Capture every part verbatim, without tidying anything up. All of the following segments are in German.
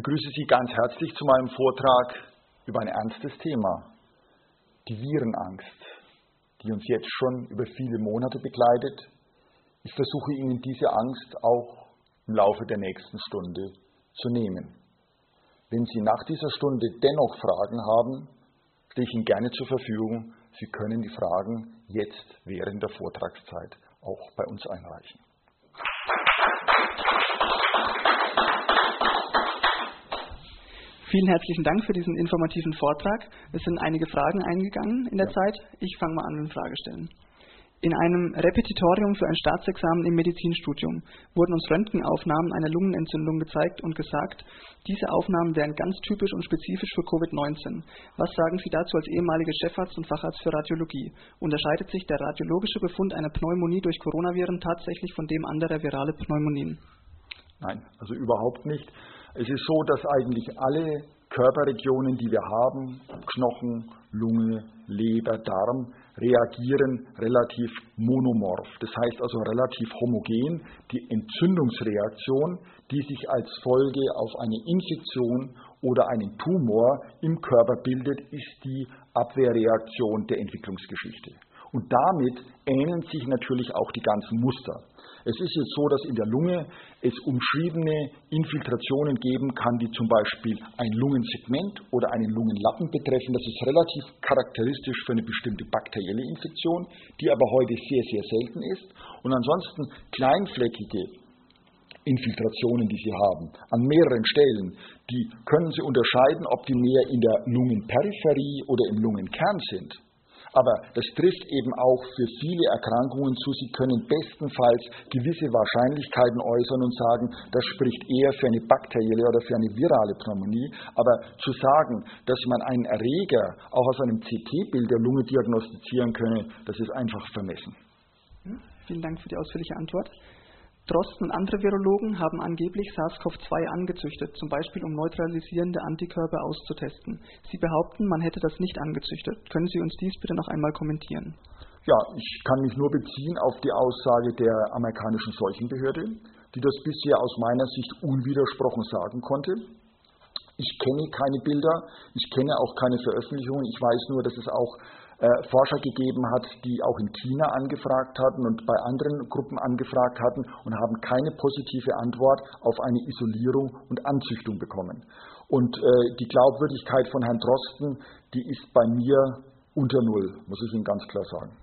Ich begrüße Sie ganz herzlich zu meinem Vortrag über ein ernstes Thema, die Virenangst, die uns jetzt schon über viele Monate begleitet. Ich versuche Ihnen diese Angst auch im Laufe der nächsten Stunde zu nehmen. Wenn Sie nach dieser Stunde dennoch Fragen haben, stehe ich Ihnen gerne zur Verfügung. Sie können die Fragen jetzt während der Vortragszeit auch bei uns einreichen. Vielen herzlichen Dank für diesen informativen Vortrag. Es sind einige Fragen eingegangen in der ja. Zeit. Ich fange mal an mit Fragestellen. In einem Repetitorium für ein Staatsexamen im Medizinstudium wurden uns Röntgenaufnahmen einer Lungenentzündung gezeigt und gesagt, diese Aufnahmen wären ganz typisch und spezifisch für Covid neunzehn. Was sagen Sie dazu als ehemaliger Chefarzt und Facharzt für Radiologie? Unterscheidet sich der radiologische Befund einer Pneumonie durch Coronaviren tatsächlich von dem anderer virale Pneumonien? Nein, also überhaupt nicht. Es ist so, dass eigentlich alle Körperregionen, die wir haben, Knochen, Lunge, Leber, Darm, reagieren relativ monomorph. Das heißt also relativ homogen. Die Entzündungsreaktion, die sich als Folge auf eine Infektion oder einen Tumor im Körper bildet, ist die Abwehrreaktion der Entwicklungsgeschichte. Und damit ähneln sich natürlich auch die ganzen Muster. Es ist jetzt so, dass in der Lunge es umschriebene Infiltrationen geben kann, die zum Beispiel ein Lungensegment oder einen Lungenlappen betreffen. Das ist relativ charakteristisch für eine bestimmte bakterielle Infektion, die aber heute sehr, sehr selten ist. Und ansonsten kleinfleckige Infiltrationen, die Sie haben, an mehreren Stellen, die können Sie unterscheiden, ob die mehr in der Lungenperipherie oder im Lungenkern sind. Aber das trifft eben auch für viele Erkrankungen zu. Sie können bestenfalls gewisse Wahrscheinlichkeiten äußern und sagen, das spricht eher für eine bakterielle oder für eine virale Pneumonie. Aber zu sagen, dass man einen Erreger auch aus einem C T-Bild der Lunge diagnostizieren könne, das ist einfach vermessen. Vielen Dank für die ausführliche Antwort. Drosten und andere Virologen haben angeblich SARS-CoV zwei angezüchtet, zum Beispiel um neutralisierende Antikörper auszutesten. Sie behaupten, man hätte das nicht angezüchtet. Können Sie uns dies bitte noch einmal kommentieren? Ja, ich kann mich nur beziehen auf die Aussage der amerikanischen Seuchenbehörde, die das bisher aus meiner Sicht unwidersprochen sagen konnte. Ich kenne keine Bilder, ich kenne auch keine Veröffentlichungen. Ich weiß nur, dass es auch äh, Forscher gegeben hat, die auch in China angefragt hatten und bei anderen Gruppen angefragt hatten und haben keine positive Antwort auf eine Isolierung und Anzüchtung bekommen. Und äh, die Glaubwürdigkeit von Herrn Drosten, die ist bei mir unter Null, muss ich Ihnen ganz klar sagen.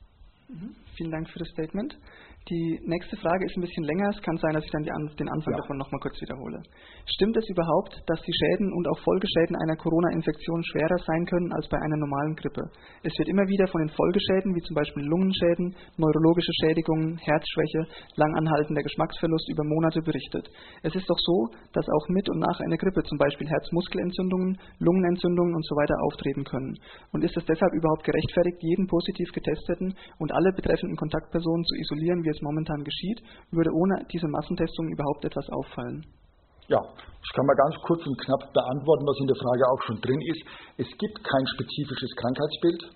Mhm. Vielen Dank für das Statement. Die nächste Frage ist ein bisschen länger. Es kann sein, dass ich dann die An- den Anfang ja. davon nochmal kurz wiederhole. Stimmt es überhaupt, dass die Schäden und auch Folgeschäden einer Corona-Infektion schwerer sein können als bei einer normalen Grippe? Es wird immer wieder von den Folgeschäden, wie zum Beispiel Lungenschäden, neurologische Schädigungen, Herzschwäche, langanhaltender Geschmacksverlust über Monate berichtet. Es ist doch so, dass auch mit und nach einer Grippe zum Beispiel Herzmuskelentzündungen, Lungenentzündungen und so weiter auftreten können. Und ist es deshalb überhaupt gerechtfertigt, jeden positiv Getesteten und alle betreffenden Kontaktpersonen zu isolieren, wie es momentan geschieht? Würde ohne diese Massentestungen überhaupt etwas auffallen? Ja, das kann man ganz kurz und knapp beantworten, was in der Frage auch schon drin ist. Es gibt kein spezifisches Krankheitsbild.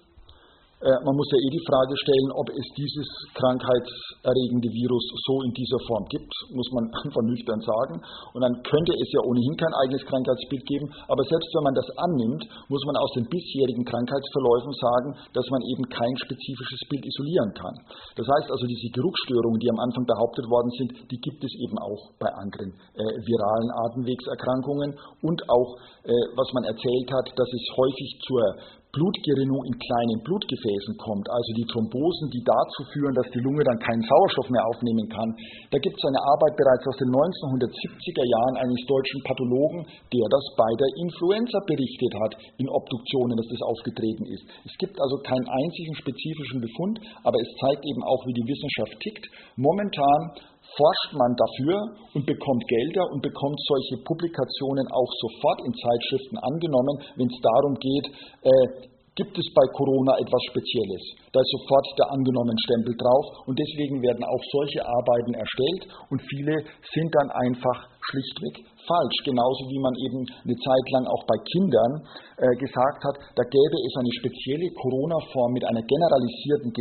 Man muss ja eh die Frage stellen, ob es dieses krankheitserregende Virus so in dieser Form gibt, muss man einfach nüchtern sagen. Und dann könnte es ja ohnehin kein eigenes Krankheitsbild geben. Aber selbst wenn man das annimmt, muss man aus den bisherigen Krankheitsverläufen sagen, dass man eben kein spezifisches Bild isolieren kann. Das heißt also, diese Geruchsstörungen, die am Anfang behauptet worden sind, die gibt es eben auch bei anderen äh, viralen Atemwegserkrankungen. Und auch, äh, was man erzählt hat, dass es häufig zur Blutgerinnung in kleinen Blutgefäßen kommt, also die Thrombosen, die dazu führen, dass die Lunge dann keinen Sauerstoff mehr aufnehmen kann. Da gibt es eine Arbeit bereits aus den neunzehnhundertsiebziger Jahren eines deutschen Pathologen, der das bei der Influenza berichtet hat, in Obduktionen, dass das aufgetreten ist. Es gibt also keinen einzigen spezifischen Befund, aber es zeigt eben auch, wie die Wissenschaft tickt. Momentan forscht man dafür und bekommt Gelder und bekommt solche Publikationen auch sofort in Zeitschriften angenommen, wenn es darum geht, äh, gibt es bei Corona etwas Spezielles. Da ist sofort der angenommene Stempel drauf und deswegen werden auch solche Arbeiten erstellt und viele sind dann einfach schlichtweg falsch. Genauso wie man eben eine Zeit lang auch bei Kindern äh, gesagt hat, da gäbe es eine spezielle Corona-Form mit einer generalisierten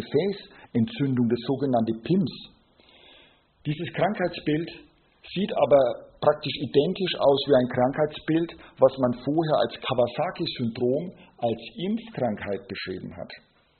Gefäßentzündung, das sogenannte P I M S. Dieses Krankheitsbild sieht aber praktisch identisch aus wie ein Krankheitsbild, was man vorher als Kawasaki-Syndrom, als Impfkrankheit beschrieben hat.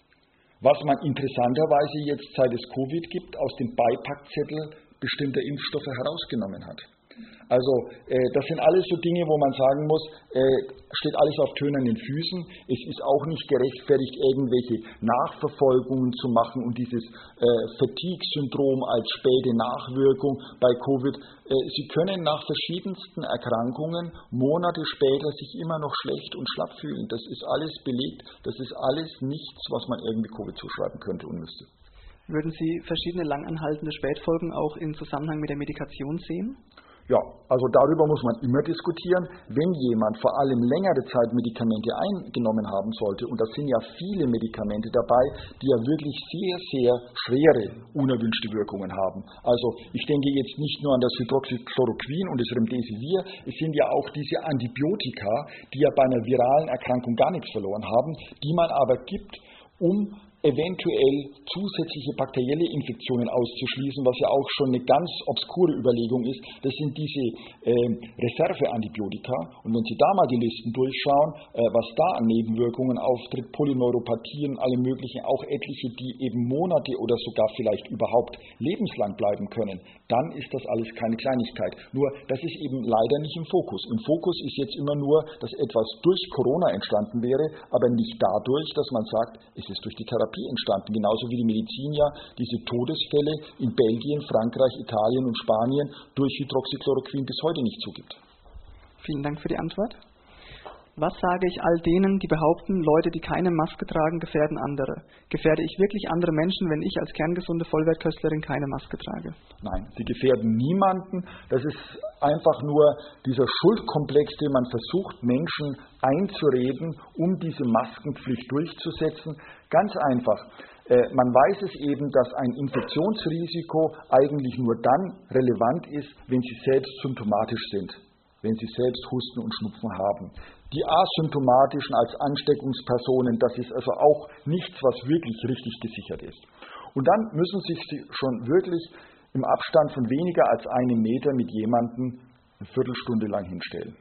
Was man interessanterweise jetzt, seit es Covid gibt, aus dem Beipackzettel bestimmter Impfstoffe herausgenommen hat. Also äh, das sind alles so Dinge, wo man sagen muss, äh, steht alles auf tönernen Füßen. Es ist auch nicht gerechtfertigt, irgendwelche Nachverfolgungen zu machen und dieses äh, Fatigue-Syndrom als späte Nachwirkung bei Covid. Äh, Sie können nach verschiedensten Erkrankungen Monate später sich immer noch schlecht und schlapp fühlen. Das ist alles belegt, das ist alles nichts, was man irgendwie Covid zuschreiben könnte und müsste. Würden Sie verschiedene langanhaltende Spätfolgen auch in Zusammenhang mit der Medikation sehen? Ja, also darüber muss man immer diskutieren. Wenn jemand vor allem längere Zeit Medikamente eingenommen haben sollte, und da sind ja viele Medikamente dabei, die ja wirklich sehr, sehr schwere unerwünschte Wirkungen haben. Also ich denke jetzt nicht nur an das Hydroxychloroquin und das Remdesivir, es sind ja auch diese Antibiotika, die ja bei einer viralen Erkrankung gar nichts verloren haben, die man aber gibt, um eventuell zusätzliche bakterielle Infektionen auszuschließen, was ja auch schon eine ganz obskure Überlegung ist. Das sind diese äh, Reserveantibiotika. Und wenn Sie da mal die Listen durchschauen, äh, was da an Nebenwirkungen auftritt, Polyneuropathien, alle möglichen, auch etliche, die eben Monate oder sogar vielleicht überhaupt lebenslang bleiben können, dann ist das alles keine Kleinigkeit. Nur, das ist eben leider nicht im Fokus. Im Fokus ist jetzt immer nur, dass etwas durch Corona entstanden wäre, aber nicht dadurch, dass man sagt, es ist durch die Therapie entstanden, genauso wie die Medizin ja diese Todesfälle in Belgien, Frankreich, Italien und Spanien durch Hydroxychloroquin bis heute nicht zugibt. Vielen Dank für die Antwort. Was sage ich all denen, die behaupten, Leute, die keine Maske tragen, gefährden andere? Gefährde ich wirklich andere Menschen, wenn ich als kerngesunde Vollwertköstlerin keine Maske trage? Nein, sie gefährden niemanden. Das ist einfach nur dieser Schuldkomplex, den man versucht, Menschen einzureden, um diese Maskenpflicht durchzusetzen. Ganz einfach. Man weiß es eben, dass ein Infektionsrisiko eigentlich nur dann relevant ist, wenn sie selbst symptomatisch sind, wenn sie selbst Husten und Schnupfen haben. Die asymptomatischen als Ansteckungspersonen, das ist also auch nichts, was wirklich richtig gesichert ist. Und dann müssen sich sie schon wirklich im Abstand von weniger als einem Meter mit jemandem eine Viertelstunde lang hinstellen.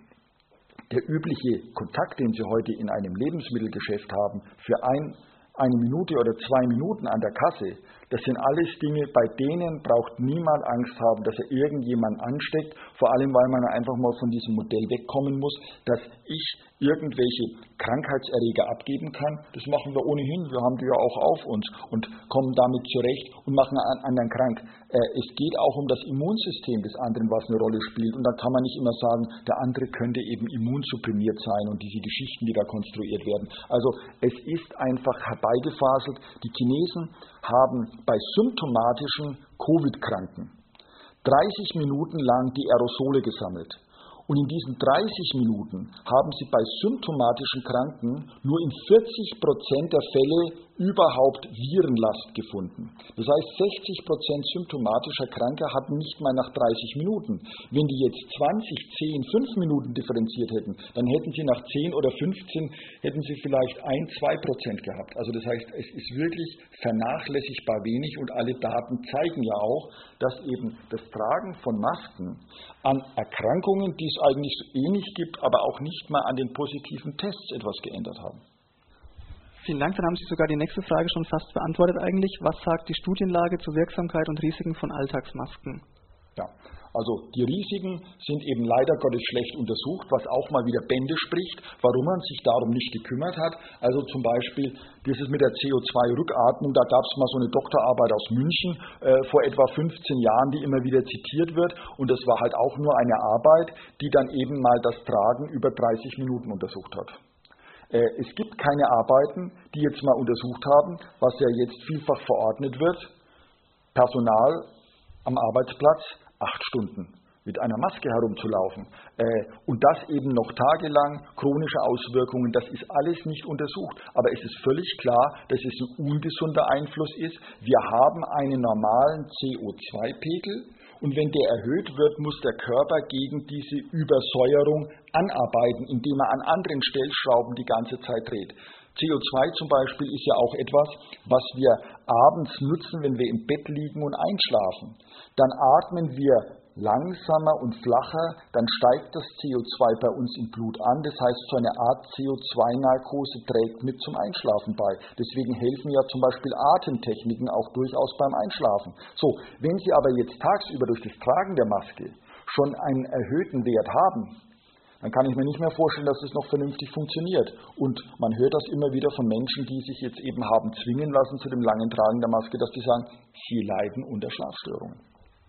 Der übliche Kontakt, den Sie heute in einem Lebensmittelgeschäft haben, für ein, eine Minute oder zwei Minuten an der Kasse, das sind alles Dinge, bei denen braucht niemand Angst haben, dass er irgendjemanden ansteckt, vor allem weil man einfach mal von diesem Modell wegkommen muss, dass ich irgendwelche Krankheitserreger abgeben kann. Das machen wir ohnehin, wir haben die ja auch auf uns und kommen damit zurecht und machen einen anderen krank. Es geht auch um das Immunsystem des anderen, was eine Rolle spielt, und da kann man nicht immer sagen, der andere könnte eben immunsupprimiert sein und diese Geschichten, die da konstruiert werden. Also es ist einfach herbeigefaselt. Die Chinesen haben bei symptomatischen Covid-Kranken dreißig Minuten lang die Aerosole gesammelt. Und in diesen dreißig Minuten haben sie bei symptomatischen Kranken nur in vierzig Prozent der Fälle überhaupt Virenlast gefunden. Das heißt, sechzig Prozent symptomatischer Kranker hatten nicht mal nach dreißig Minuten. Wenn die jetzt zwanzig, zehn, fünf Minuten differenziert hätten, dann hätten sie nach zehn oder fünfzehn, hätten sie vielleicht ein, zwei Prozent gehabt. Also das heißt, es ist wirklich vernachlässigbar wenig, und alle Daten zeigen ja auch, dass eben das Tragen von Masken an Erkrankungen, die es eigentlich so ähnlich gibt, aber auch nicht mal an den positiven Tests etwas geändert haben. Vielen Dank, dann haben Sie sogar die nächste Frage schon fast beantwortet eigentlich. Was sagt die Studienlage zur Wirksamkeit und Risiken von Alltagsmasken? Ja, also die Risiken sind eben leider Gottes schlecht untersucht, was auch mal wieder Bände spricht, warum man sich darum nicht gekümmert hat. Also zum Beispiel dieses mit der C O zwei Rückatmung, da gab es mal so eine Doktorarbeit aus München äh, vor etwa fünfzehn Jahren, die immer wieder zitiert wird, und das war halt auch nur eine Arbeit, die dann eben mal das Tragen über dreißig Minuten untersucht hat. Es gibt keine Arbeiten, die jetzt mal untersucht haben, was ja jetzt vielfach verordnet wird, Personal am Arbeitsplatz acht Stunden mit einer Maske herumzulaufen und das eben noch tagelang, chronische Auswirkungen, das ist alles nicht untersucht. Aber es ist völlig klar, dass es ein ungesunder Einfluss ist. Wir haben einen normalen C O zwei Pegel. Und wenn der erhöht wird, muss der Körper gegen diese Übersäuerung anarbeiten, indem er an anderen Stellschrauben die ganze Zeit dreht. C O zwei zum Beispiel ist ja auch etwas, was wir abends nutzen, wenn wir im Bett liegen und einschlafen. Dann atmen wir langsamer und flacher, dann steigt das C O zwei bei uns im Blut an. Das heißt, so eine Art C O zwei Narkose trägt mit zum Einschlafen bei. Deswegen helfen ja zum Beispiel Atemtechniken auch durchaus beim Einschlafen. So, wenn Sie aber jetzt tagsüber durch das Tragen der Maske schon einen erhöhten Wert haben, dann kann ich mir nicht mehr vorstellen, dass es noch vernünftig funktioniert. Und man hört das immer wieder von Menschen, die sich jetzt eben haben zwingen lassen zu dem langen Tragen der Maske, dass die sagen, sie leiden unter Schlafstörungen.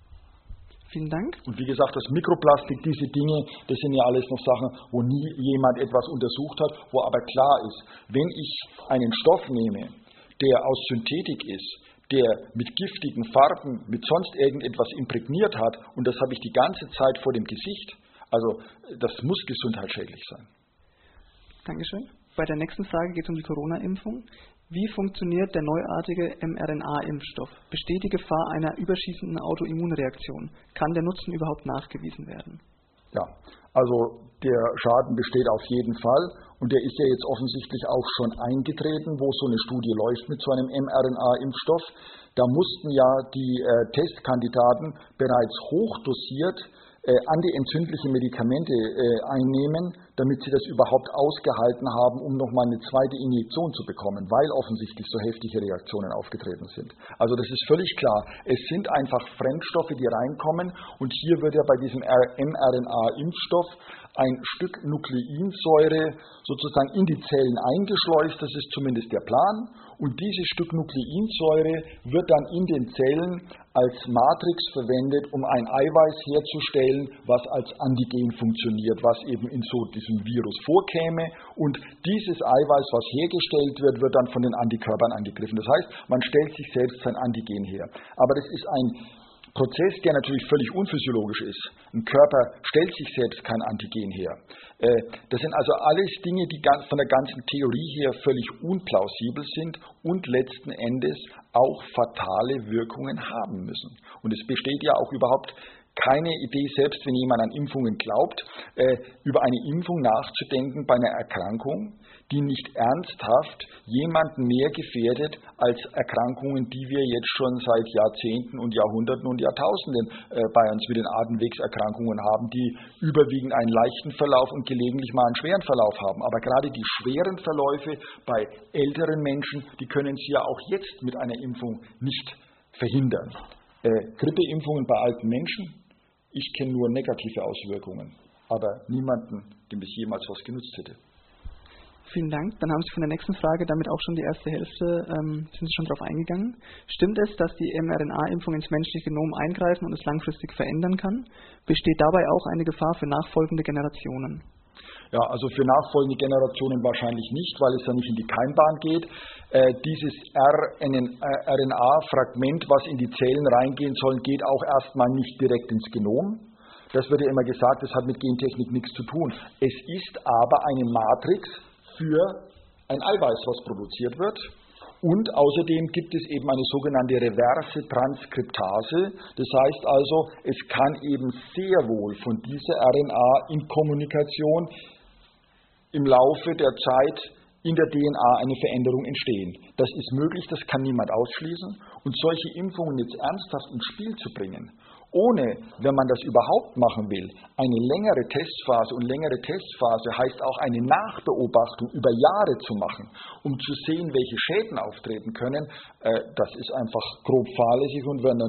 Vielen Dank. Und wie gesagt, das Mikroplastik, diese Dinge, das sind ja alles noch Sachen, wo nie jemand etwas untersucht hat, wo aber klar ist, wenn ich einen Stoff nehme, der aus Synthetik ist, der mit giftigen Farben, mit sonst irgendetwas imprägniert hat, und das habe ich die ganze Zeit vor dem Gesicht, also das muss gesundheitsschädlich sein. Dankeschön. Bei der nächsten Frage geht es um die Corona-Impfung. Wie funktioniert der neuartige mRNA-Impfstoff? Besteht die Gefahr einer überschießenden Autoimmunreaktion? Kann der Nutzen überhaupt nachgewiesen werden? Ja, also der Schaden besteht auf jeden Fall und der ist ja jetzt offensichtlich auch schon eingetreten, wo so eine Studie läuft mit so einem mRNA-Impfstoff. Da mussten ja die äh, Testkandidaten bereits hochdosiert Äh, antientzündliche Medikamente äh, einnehmen, damit sie das überhaupt ausgehalten haben, um nochmal eine zweite Injektion zu bekommen, weil offensichtlich so heftige Reaktionen aufgetreten sind. Also das ist völlig klar. Es sind einfach Fremdstoffe, die reinkommen, und hier wird ja bei diesem mRNA-Impfstoff ein Stück Nukleinsäure sozusagen in die Zellen eingeschleust, das ist zumindest der Plan, und dieses Stück Nukleinsäure wird dann in den Zellen als Matrix verwendet, um ein Eiweiß herzustellen, was als Antigen funktioniert, was eben in so diesem Virus vorkäme, und dieses Eiweiß, was hergestellt wird, wird dann von den Antikörpern angegriffen. Das heißt, man stellt sich selbst sein Antigen her. Aber das ist ein Prozess, der natürlich völlig unphysiologisch ist. Ein Körper stellt sich selbst kein Antigen her. Das sind also alles Dinge, die von der ganzen Theorie her völlig unplausibel sind und letzten Endes auch fatale Wirkungen haben müssen. Und es besteht ja auch überhaupt keine Idee, selbst wenn jemand an Impfungen glaubt, über eine Impfung nachzudenken bei einer Erkrankung, die nicht ernsthaft jemanden mehr gefährdet als Erkrankungen, die wir jetzt schon seit Jahrzehnten und Jahrhunderten und Jahrtausenden bei uns mit den Atemwegserkrankungen haben, die überwiegend einen leichten Verlauf und gelegentlich mal einen schweren Verlauf haben. Aber gerade die schweren Verläufe bei älteren Menschen, die können Sie ja auch jetzt mit einer Impfung nicht verhindern. Äh, Grippeimpfungen bei alten Menschen, ich kenne nur negative Auswirkungen, aber niemanden, dem das jemals was genutzt hätte. Vielen Dank. Dann haben Sie von der nächsten Frage damit auch schon die erste Hälfte, ähm, sind Sie schon darauf eingegangen. Stimmt es, dass die mRNA-Impfung ins menschliche Genom eingreifen und es langfristig verändern kann? Besteht dabei auch eine Gefahr für nachfolgende Generationen? Ja, also für nachfolgende Generationen wahrscheinlich nicht, weil es ja nicht in die Keimbahn geht. Äh, dieses R N A-Fragment, was in die Zellen reingehen soll, geht auch erstmal nicht direkt ins Genom. Das wird ja immer gesagt, das hat mit Gentechnik nichts zu tun. Es ist aber eine Matrix für ein Eiweiß, was produziert wird. Und außerdem gibt es eben eine sogenannte reverse Transkriptase. Das heißt also, es kann eben sehr wohl von dieser R N A in Kommunikation im Laufe der Zeit in der D N A eine Veränderung entstehen. Das ist möglich, das kann niemand ausschließen. Und solche Impfungen jetzt ernsthaft ins Spiel zu bringen, ohne, wenn man das überhaupt machen will, eine längere Testphase, und längere Testphase heißt auch eine Nachbeobachtung über Jahre zu machen, um zu sehen, welche Schäden auftreten können, äh, das ist einfach grob fahrlässig und wäre eine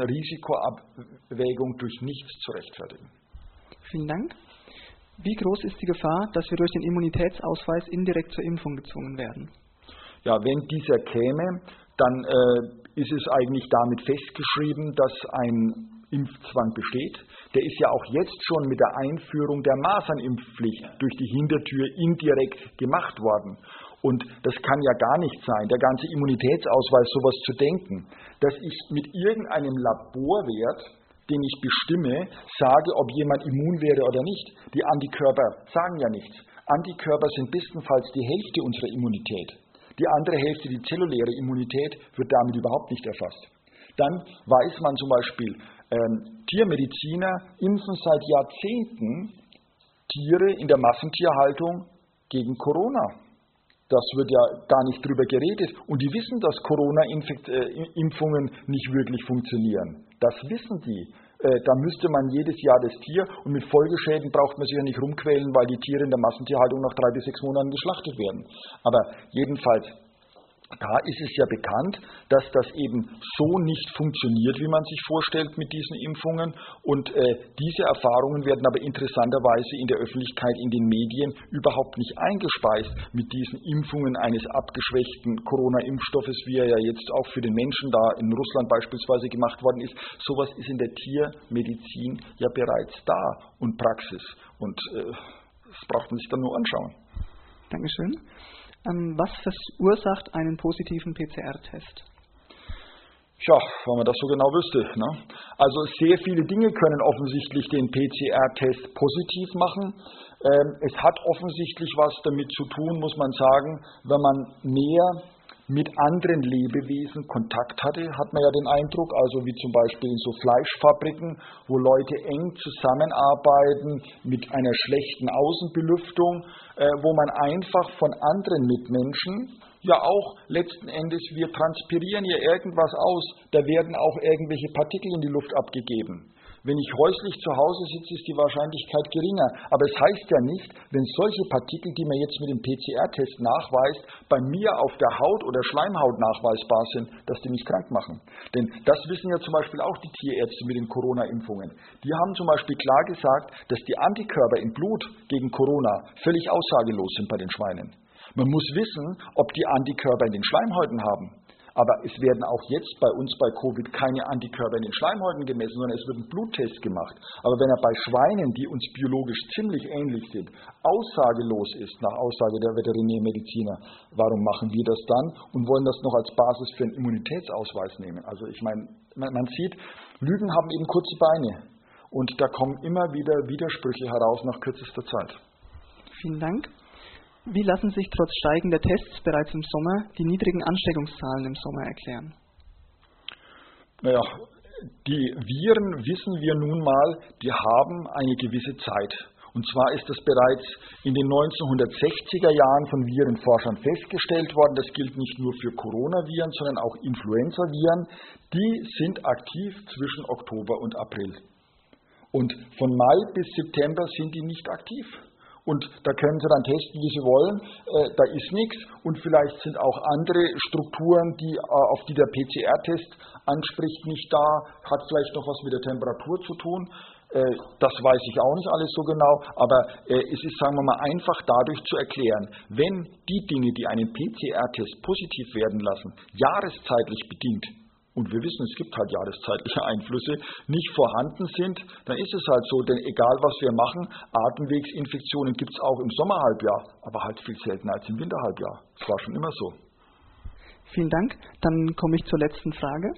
Nutzen-Risiko-Abwägung durch nichts zu rechtfertigen. Vielen Dank. Wie groß ist die Gefahr, dass wir durch den Immunitätsausweis indirekt zur Impfung gezwungen werden? Ja, wenn dieser käme, dann äh, ist es eigentlich damit festgeschrieben, dass ein Impfzwang besteht. Der ist ja auch jetzt schon mit der Einführung der Masernimpfpflicht durch die Hintertür indirekt gemacht worden. Und das kann ja gar nicht sein, der ganze Immunitätsausweis, sowas zu denken, dass ich mit irgendeinem Laborwert, den ich bestimme, sage, ob jemand immun wäre oder nicht. Die Antikörper sagen ja nichts. Antikörper sind bestenfalls die Hälfte unserer Immunität. Die andere Hälfte, die zelluläre Immunität, wird damit überhaupt nicht erfasst. Dann weiß man zum Beispiel, ähm, Tiermediziner impfen seit Jahrzehnten Tiere in der Massentierhaltung gegen Corona. Das wird ja gar nicht drüber geredet. Und die wissen, dass Corona-Impfungen nicht wirklich funktionieren. Das wissen die. Äh, da müsste man jedes Jahr das Tier, und mit Folgeschäden braucht man sich ja nicht rumquälen, weil die Tiere in der Massentierhaltung nach drei bis sechs Monaten geschlachtet werden. Aber jedenfalls, da ist es ja bekannt, dass das eben so nicht funktioniert, wie man sich vorstellt mit diesen Impfungen. Und äh, diese Erfahrungen werden aber interessanterweise in der Öffentlichkeit, in den Medien überhaupt nicht eingespeist mit diesen Impfungen eines abgeschwächten Corona-Impfstoffes, wie er ja jetzt auch für den Menschen da in Russland beispielsweise gemacht worden ist. Sowas ist in der Tiermedizin ja bereits da und Praxis. Und äh, das braucht man sich dann nur anschauen. Dankeschön. Was verursacht einen positiven P C R-Test? Tja, wenn man das so genau wüsste. Ne? Also sehr viele Dinge können offensichtlich den P C R-Test positiv machen. Ähm, es hat offensichtlich was damit zu tun, muss man sagen, wenn man mehr mit anderen Lebewesen Kontakt hatte, hat man ja den Eindruck, also wie zum Beispiel in so Fleischfabriken, wo Leute eng zusammenarbeiten mit einer schlechten Außenbelüftung, äh, wo man einfach von anderen Mitmenschen, ja auch letzten Endes, wir transpirieren hier irgendwas aus, da werden auch irgendwelche Partikel in die Luft abgegeben. Wenn ich häuslich zu Hause sitze, ist die Wahrscheinlichkeit geringer. Aber es heißt ja nicht, wenn solche Partikel, die man jetzt mit dem P C R-Test nachweist, bei mir auf der Haut oder Schleimhaut nachweisbar sind, dass die mich krank machen. Denn das wissen ja zum Beispiel auch die Tierärzte mit den Corona-Impfungen. Die haben zum Beispiel klar gesagt, dass die Antikörper im Blut gegen Corona völlig aussagelos sind bei den Schweinen. Man muss wissen, ob die Antikörper in den Schleimhäuten haben. Aber es werden auch jetzt bei uns bei Covid keine Antikörper in den Schleimhäuten gemessen, sondern es wird ein Bluttest gemacht. Aber wenn er bei Schweinen, die uns biologisch ziemlich ähnlich sind, aussagelos ist, nach Aussage der Veterinärmediziner, warum machen wir das dann und wollen das noch als Basis für einen Immunitätsausweis nehmen? Also ich meine, man, man sieht, Lügen haben eben kurze Beine. Und da kommen immer wieder Widersprüche heraus nach kürzester Zeit. Vielen Dank. Wie lassen sich trotz steigender Tests bereits im Sommer die niedrigen Ansteckungszahlen im Sommer erklären? Naja, die Viren, wissen wir nun mal, die haben eine gewisse Zeit. Und zwar ist das bereits in den neunzehnhundertsechziger Jahren von Virenforschern festgestellt worden. Das gilt nicht nur für Coronaviren, sondern auch Influenzaviren. Die sind aktiv zwischen Oktober und April. Und von Mai bis September sind die nicht aktiv. Und da können Sie dann testen, wie Sie wollen, äh, da ist nichts. Und vielleicht sind auch andere Strukturen, die, äh, auf die der P C R-Test anspricht, nicht da, hat vielleicht noch was mit der Temperatur zu tun. Äh, das weiß ich auch nicht alles so genau, aber äh, es ist, sagen wir mal, einfach dadurch zu erklären, wenn die Dinge, die einen P C R-Test positiv werden lassen, jahreszeitlich bedingt, und wir wissen, es gibt halt jahreszeitliche Einflüsse, nicht vorhanden sind, dann ist es halt so, denn egal was wir machen, Atemwegsinfektionen gibt es auch im Sommerhalbjahr, aber halt viel seltener als im Winterhalbjahr. Das war schon immer so. Vielen Dank. Dann komme ich zur letzten Frage.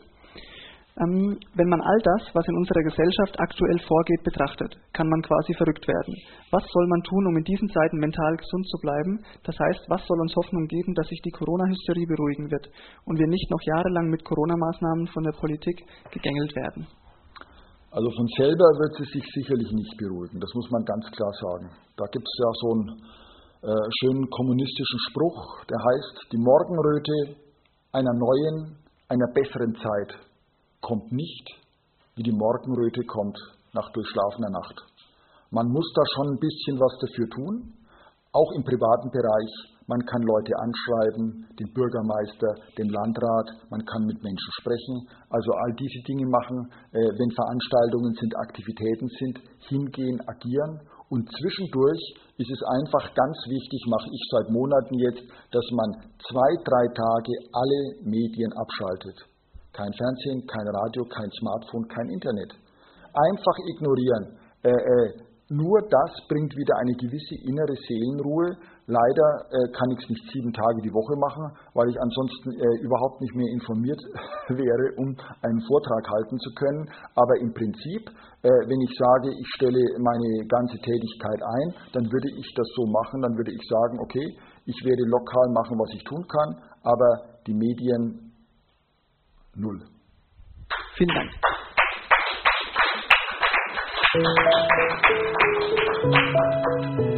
Ähm, wenn man all das, was in unserer Gesellschaft aktuell vorgeht, betrachtet, kann man quasi verrückt werden. Was soll man tun, um in diesen Zeiten mental gesund zu bleiben? Das heißt, was soll uns Hoffnung geben, dass sich die Corona-Hysterie beruhigen wird und wir nicht noch jahrelang mit Corona-Maßnahmen von der Politik gegängelt werden? Also von selber wird sie sich sicherlich nicht beruhigen, das muss man ganz klar sagen. Da gibt es ja so einen äh, schönen kommunistischen Spruch, der heißt, die Morgenröte einer neuen, einer besseren Zeit kommt nicht, wie die Morgenröte kommt nach durchschlafener Nacht. Man muss da schon ein bisschen was dafür tun, auch im privaten Bereich. Man kann Leute anschreiben, den Bürgermeister, den Landrat, man kann mit Menschen sprechen, also all diese Dinge machen, äh, wenn Veranstaltungen sind, Aktivitäten sind, hingehen, agieren. Und zwischendurch ist es einfach ganz wichtig, mache ich seit Monaten jetzt, dass man zwei, drei Tage alle Medien abschaltet. Kein Fernsehen, kein Radio, kein Smartphone, kein Internet. Einfach ignorieren. Äh, äh, nur das bringt wieder eine gewisse innere Seelenruhe. Leider äh, kann ich es nicht sieben Tage die Woche machen, weil ich ansonsten äh, überhaupt nicht mehr informiert wäre, um einen Vortrag halten zu können. Aber im Prinzip, äh, wenn ich sage, ich stelle meine ganze Tätigkeit ein, dann würde ich das so machen, dann würde ich sagen, okay, ich werde lokal machen, was ich tun kann, aber die Medien null. Vielen Dank. Thank you.